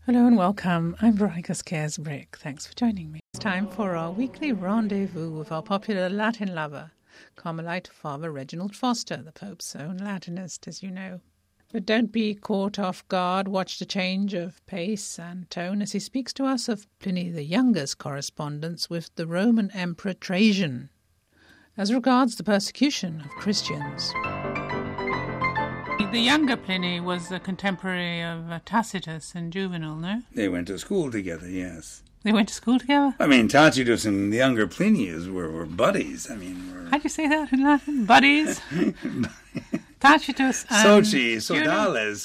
Hello and welcome. I'm Veronica Scaresbrick. Thanks for joining me. It's time for our weekly rendezvous with our popular Latin lover, Carmelite Father Reginald Foster, the Pope's own Latinist, as you know. But don't be caught off guard. Watch the change of pace and tone as he speaks to us of Pliny the Younger's correspondence with the Roman Emperor Trajan, as regards the persecution of Christians. The younger Pliny was the contemporary of Tacitus and Juvenal, no? They went to school together, yes. They went to school together? I mean, Tacitus and the younger Pliny were buddies. How do you say that in Latin? Buddies? Tacitus and Soci, sodales,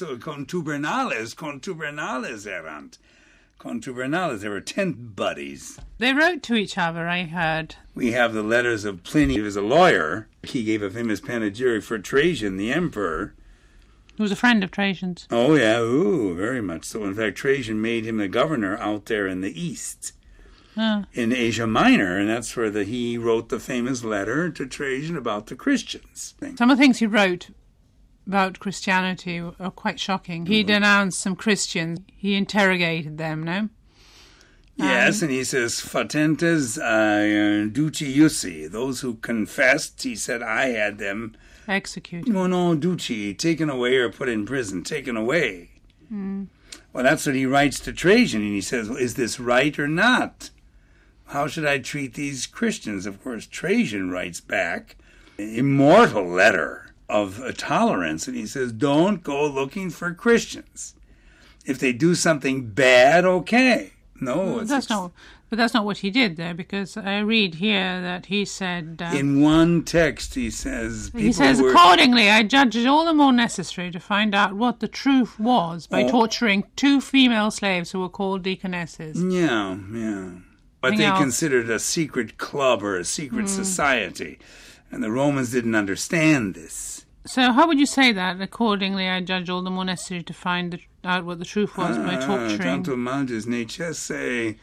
contubernales erant. Contubernales, there were 10 buddies. They wrote to each other, I heard. We have the letters of Pliny. He was a lawyer. He gave a famous panegyric for Trajan, the emperor. He was a friend of Trajan's. Oh, yeah, very much so. In fact, Trajan made him the governor out there in the east, in Asia Minor, and that's where he wrote the famous letter to Trajan about the Christians. Some of the things he wrote about Christianity are quite shocking. He denounced some Christians. He interrogated them, no? Yes, and he says, fatentes duci iussi, those who confessed, he said, I had them executed. No, duci, taken away or put in prison, taken away. Well, that's what he writes to Trajan, and he says, well, is this right or not? How should I treat these Christians? Of course, Trajan writes back an immortal letter of tolerance, and he says, don't go looking for Christians. If they do something bad, okay. No, but that's not what he did there, because I read here that he said... in one text, he says... accordingly, I judged it all the more necessary to find out what the truth was by torturing 2 female slaves who were called deaconesses. Yeah. But they considered a secret club or a secret society, and the Romans didn't understand this. So how would you say that? Accordingly, I judge all the more necessary to find out what the truth was by torturing... Tanto mantis necesse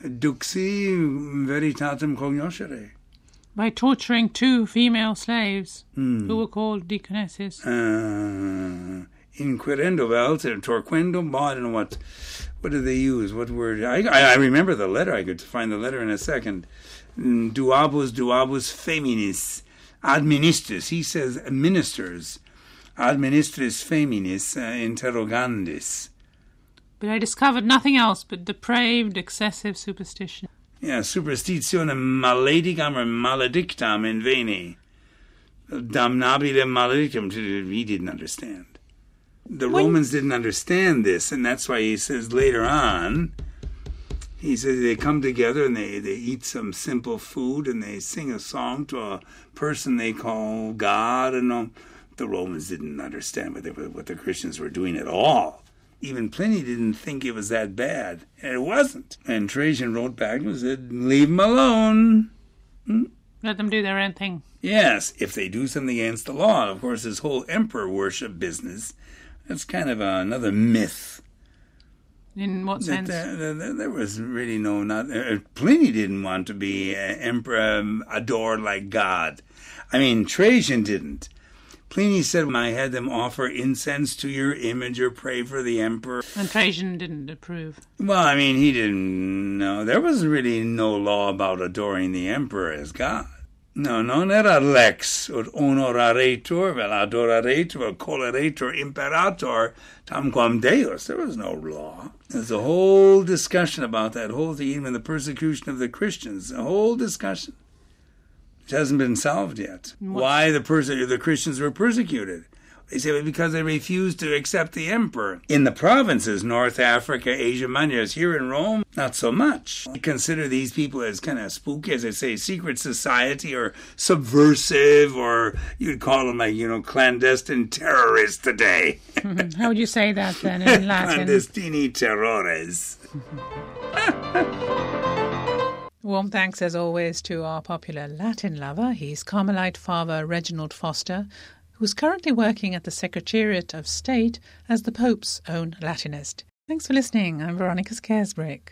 duxi veritatem cognoscere. By torturing 2 female slaves who were called deaconesses. Inquirendo velte, torquendo, I don't know what did they use? What word? I remember the letter. I could find the letter in a second. Duabus feminis. Administris, he says ministers, administris feminis interrogandis. But I discovered nothing else but depraved, excessive superstition. Yeah, superstitionem maledicam or maledictam in vene. Damnabilem maledictam, he didn't understand. The Romans didn't understand this, and that's why he says later on, he says they come together and they eat some simple food and they sing a song to a person they call God. And the Romans didn't understand what the Christians were doing at all. Even Pliny didn't think it was that bad. And it wasn't. And Trajan wrote back and said, leave them alone. Let them do their own thing. Yes, if they do something against the law. And of course, this whole emperor worship business, that's kind of another myth. In what sense? There was really Pliny didn't want to be emperor adored like God. I mean, Trajan didn't. Pliny said, I had them offer incense to your image or pray for the emperor. And Trajan didn't approve. Well, I mean, he didn't know. There was really no law about adoring the emperor as God. No, non era lex ut honoraretur, vel adoraretur, coleretur imperator tamquam Deus. There was no law. There's a whole discussion about that whole thing, even the persecution of the Christians. A whole discussion, which hasn't been solved yet. Why the Christians were persecuted. They say because they refused to accept the emperor. In the provinces, North Africa, Asia Minor, here in Rome, not so much. They consider these people as kind of spooky, as I say, secret society or subversive, or you'd call them like, clandestine terrorists today. How would you say that then in Latin? Clandestini terrores. Warm thanks as always to our popular Latin lover. He's Carmelite Father Reginald Foster, who's currently working at the Secretariat of State as the Pope's own Latinist. Thanks for listening. I'm Veronica Scaresbrick.